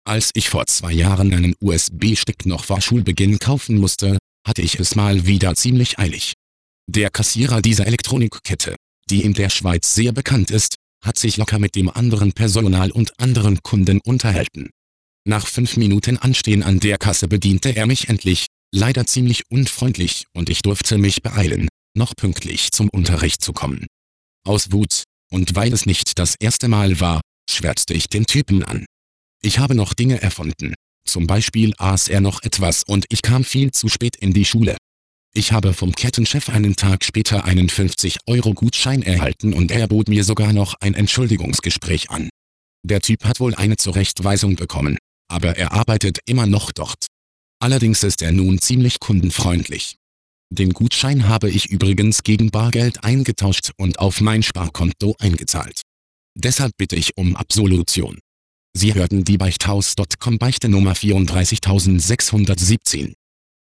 Als ich vor 2 Jahren einen USB-Stick noch vor Schulbeginn kaufen musste, hatte ich es mal wieder ziemlich eilig. Der Kassierer dieser Elektronikkette, die in der Schweiz sehr bekannt ist, hat sich locker mit dem anderen Personal und anderen Kunden unterhalten. Nach 5 Minuten Anstehen an der Kasse bediente er mich endlich, leider ziemlich unfreundlich, und ich durfte mich beeilen, noch pünktlich zum Unterricht zu kommen. Aus Wut, und weil es nicht das erste Mal war, schwärzte ich den Typen an. Ich habe noch Dinge erfunden. Zum Beispiel aß er noch etwas und ich kam viel zu spät in die Schule. Ich habe vom Kettenchef einen Tag später einen 50-Euro-Gutschein erhalten und er bot mir sogar noch ein Entschuldigungsgespräch an. Der Typ hat wohl eine Zurechtweisung bekommen, aber er arbeitet immer noch dort. Allerdings ist er nun ziemlich kundenfreundlich. Den Gutschein habe ich übrigens gegen Bargeld eingetauscht und auf mein Sparkonto eingezahlt. Deshalb bitte ich um Absolution. Sie hörten die Beichthaus.com Beichte Nummer 34617.